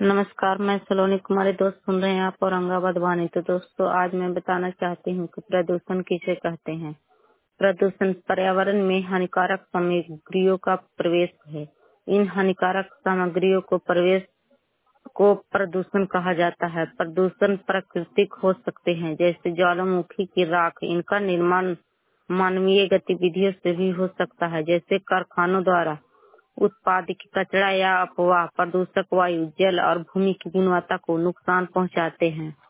नमस्कार, मैं सलोनी कुमारी। दोस्त सुन रहे हैं आप औरंगाबाद वाणी। तो दोस्तों, आज मैं बताना चाहती हूँ कि प्रदूषण किसे कहते हैं। प्रदूषण पर्यावरण में हानिकारक सामग्रियों का प्रवेश है। इन हानिकारक सामग्रियों को प्रवेश को प्रदूषण कहा जाता है। प्रदूषण प्राकृतिक हो सकते हैं, जैसे ज्वालामुखी की राख। इनका निर्माण मानवीय गतिविधियों से भी हो सकता है, जैसे कारखानों द्वारा उत्पादित कचरा या अफवाह। प्रदूषक वायु, जल और भूमि की गुणवत्ता को नुकसान पहुंचाते हैं।